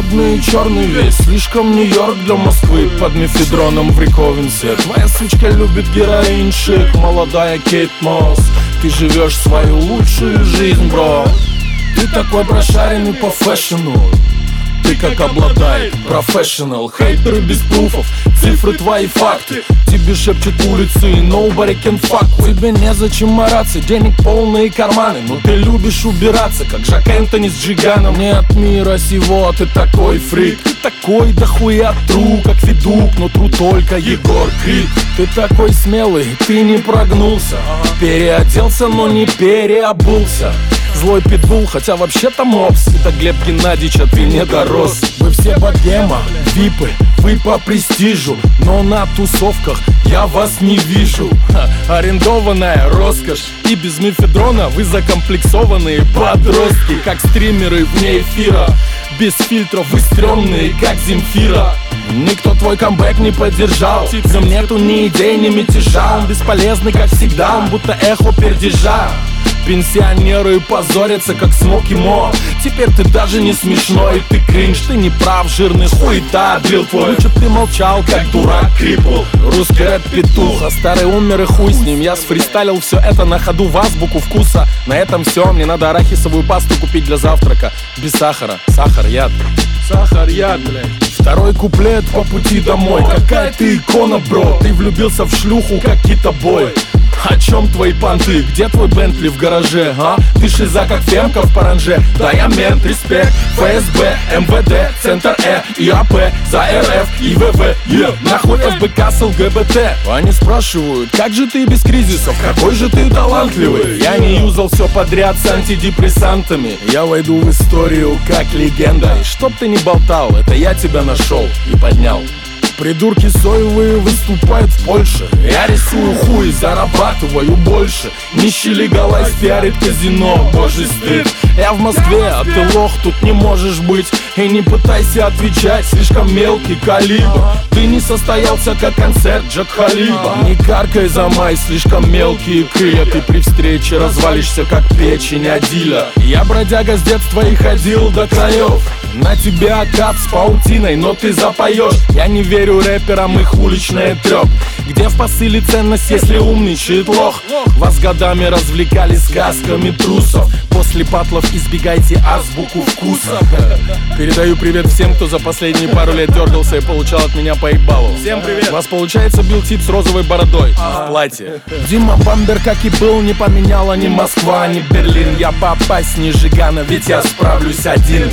Холодный и черный весь, слишком Нью-Йорк для Москвы. Под мефедроном в Рековенсе твоя сучка любит героинчик, молодая Кейт Мосс. Ты живешь свою лучшую жизнь, бро. Ты такой прошаренный по фэшну. Ты как обладает профессионал. Хейтеры без пруфов, цифры твои факты. Тебе шепчут улицы, nobody can fuck. Тебе незачем мараться, денег полные карманы. Но ты любишь убираться, как Жак Энтони с Джиганом. Не от мира сего, ты такой фрик. Ты такой дохуя тру, как Федук. Но тру только Егор Крид. Ты такой смелый, ты не прогнулся. Переоделся, но не переобулся. Злой питбул, хотя вообще-то мопс. Это Глеб Геннадьевич, а ты не дорос. Вы все богема, випы, вы по престижу. Но на тусовках я вас не вижу. Арендованная роскошь. И без мефедрона вы закомплексованные подростки. Как стримеры вне эфира. Без фильтров вы стрёмные, как Земфира. Никто твой камбэк не поддержал. В нем нету ни идей, ни мятежа. Он бесполезный, как всегда, он будто эхо пердежа. Пенсионеры позорятся, как Смоки Мо. Теперь ты даже не смешной, ты кринж. Ты не прав, жирный хуета, дрил твой. Лучше б ты молчал, как дурак крипл. Русский рэп-петух, а старый умер и хуй с ним. Я сфристайлил все это на ходу в азбуку вкуса. На этом все, мне надо арахисовую пасту купить для завтрака. Без сахара, сахар яд. Сахар яд, блядь. Второй куплет по пути домой. Какая ты икона, бро. Ты влюбился в шлюху, как китобой. О чем твои понты? Где твой Бентли в гараже, а? Ты шиза, как Фемка в паранже. Да я мент, респект. ФСБ, МВД, Центр ИАП, за РФ, ИВВ, нахуй ФБК с ЛГБТ. Они спрашивают, как же ты без кризисов? Какой же ты талантливый? Я не юзал все подряд с антидепрессантами. Я войду в историю как легенда. И чтоб ты не болтал, это я тебя нашел и поднял. Придурки соевые выступают в Польше. Я рисую хуй, зарабатываю больше. Нищий легалайз пиарит казино, божий стыд. Я в Москве, а ты лох, тут не можешь быть. И не пытайся отвечать, слишком мелкий калибр. Ты не состоялся, как концерт Джак Халиба. Не каркай за май, слишком мелкие крылья. Ты при встрече развалишься, как печень Адиля. Я бродяга с детства и ходил до краев. На тебя кат с паутиной, но ты запоешь. Я не верю рэперам, их уличная трёп. Где в посыле ценность, если умничает лох? Вас годами развлекали сказками трусов. После патлов избегайте азбуку вкуса. Передаю привет всем, кто за последние пару лет дергался и получал от меня по ебалу. Всем привет! У вас получается бил тип с розовой бородой в платье. Дима Бамбер, как и был, не поменяла ни Москва, ни Берлин. Я попасть не Жигана, ведь я справлюсь один.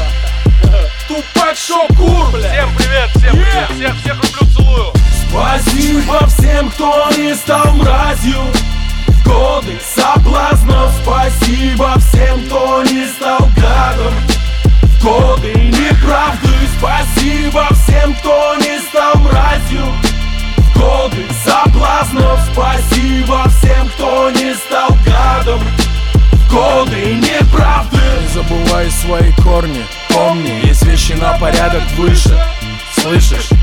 Тупак Шокур, бля. Всем привет, всем привет, всех люблю, целую. Спасибо всем, кто не стал мразью в годы соблазнов. Спасибо всем, кто не стал гадом в годы неправды. Спасибо всем, кто не стал мразью в годы соблазнов. Спасибо всем, кто не стал гадом в годы неправды. Не забывай свои корни. Помни, есть вещи на порядок выше. Слышишь?